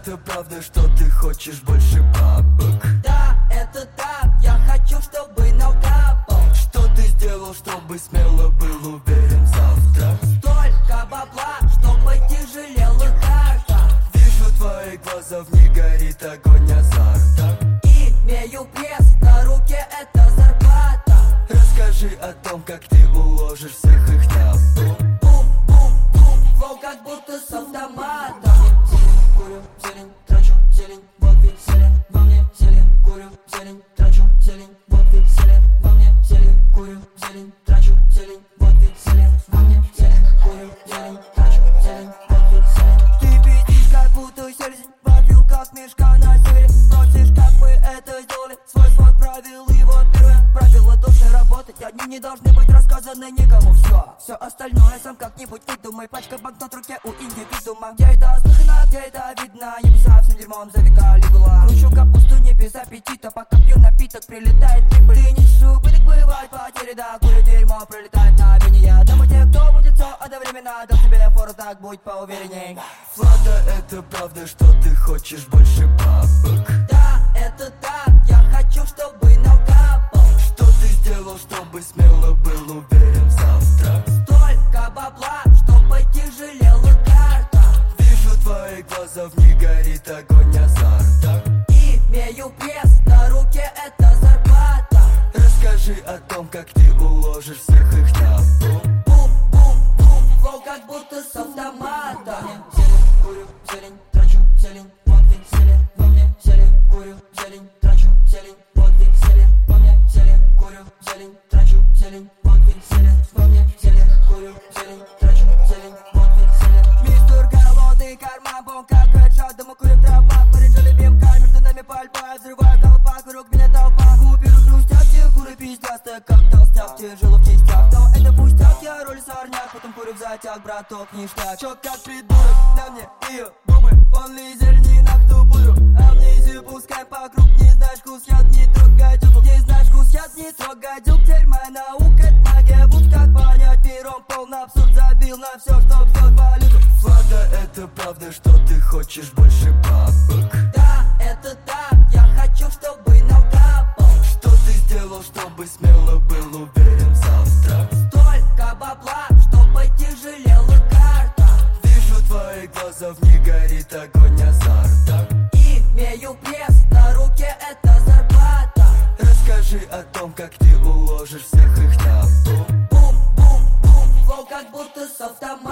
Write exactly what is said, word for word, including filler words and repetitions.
это правда, что ты хочешь больше бабок? Да, это так, я хочу, чтобы накапал. Что ты сделал, чтобы смело был уверен завтра? Столько бабла, чтобы тяжелела карта. Вижу твои глаза, в них горит огонь азарта. Имею пресс, на руке это зарплата. Расскажи о том, как ты уложишь всех их на пол. Бум-бум-бум, флоу как будто с автомата. Зелень, курю, зелень, трачу, зелень, вот веселен во мне. Зелень, курю, зелень, трачу, зелень, вот веселен во мне. Зелень, курю, зелень, трачу, зелень, вот веселен во мне. Зелень, курю, зелень, трачу, зелень, вот веселен. Ты пиздишь, как будто селезень, вопил как мешка на севере. Спросишь, как мы это сделали, свой свод правил, и вот первое правило должны работать. Одни не должны быть рассказаны никому. Все, все остальное сам как-нибудь придумай. Пачка банкнот в руке у индивидуума. Где это слышно, где это видно? Небеса всем дерьмом за века легла. Кручу капусту не без аппетита, пока пью напиток, прилетает прибыль. Ты несешь убыток, бывает потери, да, курю дерьмо, пролетает на вине. Домой те, кто будет все одновременно, дам тебе фору, так будь поуверенней. Влада, это правда, что ты хочешь больше бабок? Да, это так, я хочу, чтобы накапал. Что ты сделал, чтобы смело был уверен завтра? Столько бабла, чтобы тяжелела карта. Вижу твои глаза, в них горит огонь азарта. Имею пресс, на руке это зарплата. Расскажи о том, как ты уложишь всех их на пол. Бум-бум-бум, флоу как будто с автомата. Зелень, курю, зелень, трачу, зелень, вот веселен во мне. Зелень, курю, зелень, трачу, зелень, вот веселен во мне. Зелень, курю, зелень, трачу, зелень, вот веселен во мне. Зелень, курю, зелень, трачу, зелень, вот веселен. Мистер голодный карман, бом как хэдшот, дома курим травма, поряжали бимка, между нами пальба, взрываю колпак, вокруг меня толпа. Куперы хрустят, те куры пиздят, как толстяк, тяжело в частях. Но это пустяк, я роль сорняк, потом курю в затяг, браток, ништяк. Чё как придурок, на мне ее губы, он лизер не на кто буду. Амнезию пускай по круг, не знаешь вкус, яд, не трогай дюк. Не знаешь вкус, яд, не трогай дюк. Теперь моя наука, это магия, вот как понять миром, полный абсурд, забил на все, чтоб сделать валюту. Влада, это правда, что ты хочешь больше бабок? Да, это так, я хочу, чтобы накапал. Что ты сделал, чтобы смело был уверен завтра? Столько бабла, чтобы тяжелела карта. Вижу твои глаза, в них горит огонь азарта. Имею пресс, на руке это зарплата. Расскажи о том, как ты уложишь всех их на пол. Бум-бум-бум, флоу как будто с автомата.